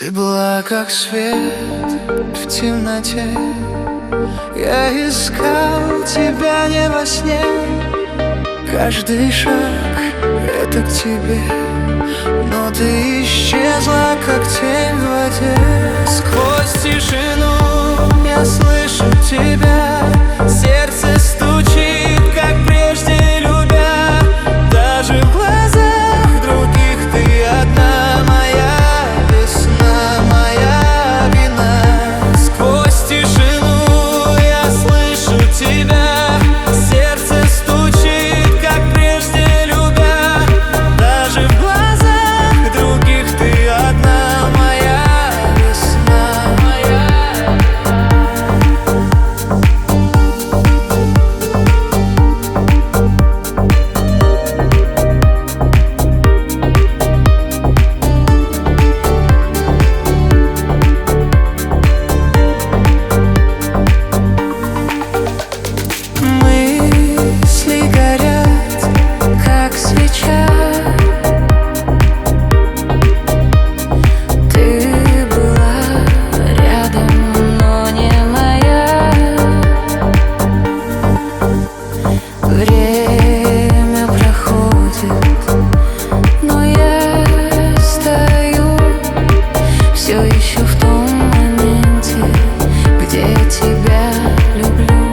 Ты была как свет в темноте. Я искал тебя не во сне. Каждый шаг — это к тебе, но ты исчезла, как тень в воде. Сквозь тишину я слышу тебя. Сердце стучит, как прежде любя. Даже в глазах других ты одна моя весна, моя вина. Сквозь тишину я слышу тебя. Сердце стучит, как прежде любя. Даже в глазах других ты одна моя весна, моя. Мысли горят, как свеча. Ты была рядом, но не моя. Время проходит, но я стою все еще в том моменте, где я тебя люблю.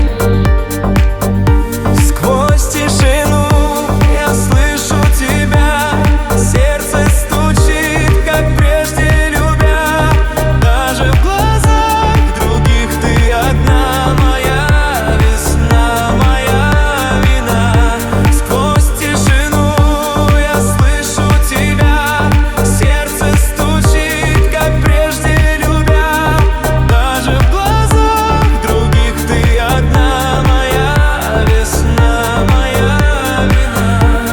Сквозь тишину я слышу тебя. Сердце стучит, как прежде любя. Даже в глазах других ты одна моя весна, моя вина. Сквозь тишину я слышу тебя. Сердце стучит, как прежде любя. Даже в глазах других ты одна моя весна, моя вина.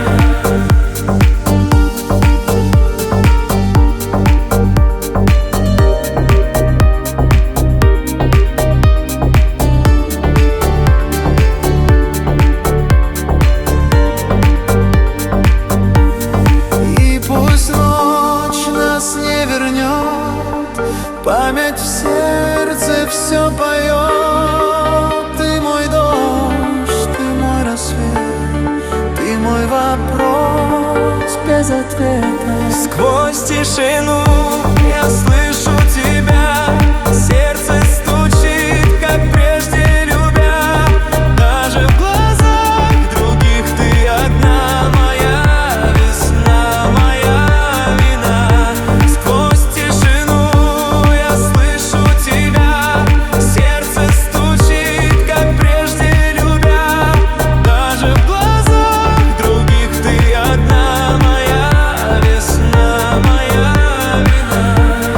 И пусть ночь нас не вернет, память в сердце все поет. Ты мой дождь, ты мой рассвет, ты мой вопрос без ответа. Сквозь тишину я слышу тебя. Сердце стучит, как прежде любя. Даже в глазах других ты одна моя весна, моя вина. Сквозь тишину я слышу тебя. Сердце стучит, как прежде любя. Даже в глазах других ты одна моя весна, моя вина.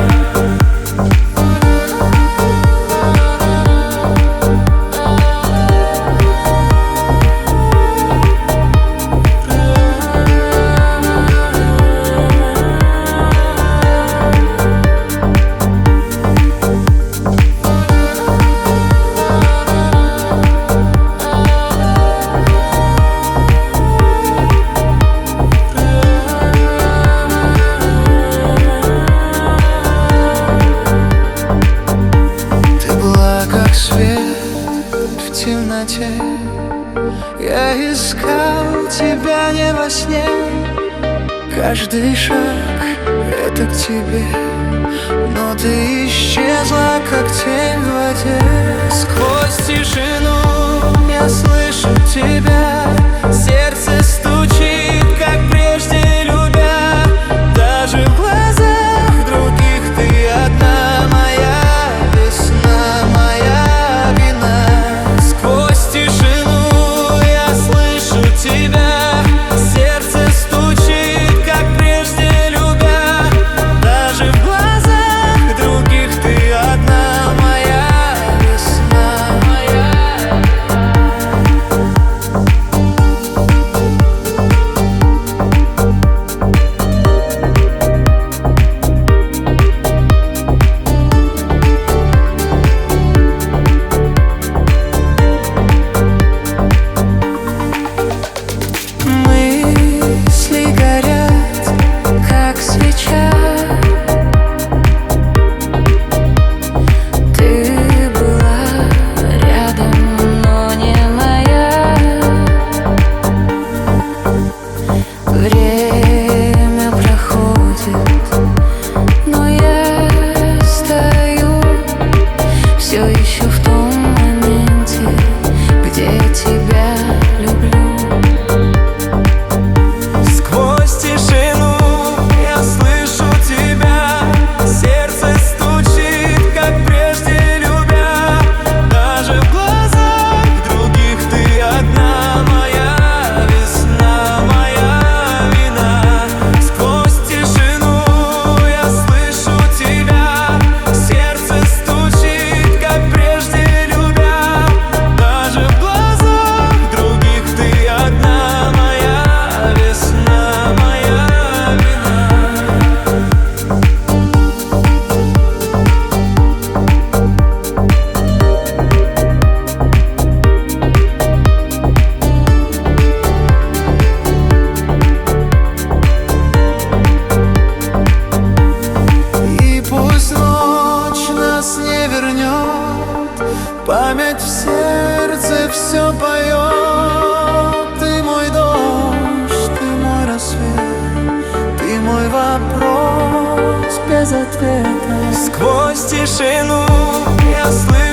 Ты была как свет в темноте. Я искал тебя не во сне. Каждый шаг — это к тебе, но ты исчезла, как тень в воде. Сквозь тишину я слышу тебя. Сердце стучит, как прежде любя. Даже в глазах других ты одна моя весна, моя вина. Сквозь тишину я слышу тебя. Сердце стучит, как прежде любя. Даже в глазах других ты одна моя весна, моя. Память в сердце все поет. Ты мой дождь, ты мой рассвет, ты мой вопрос без ответа. Сквозь тишину я слышу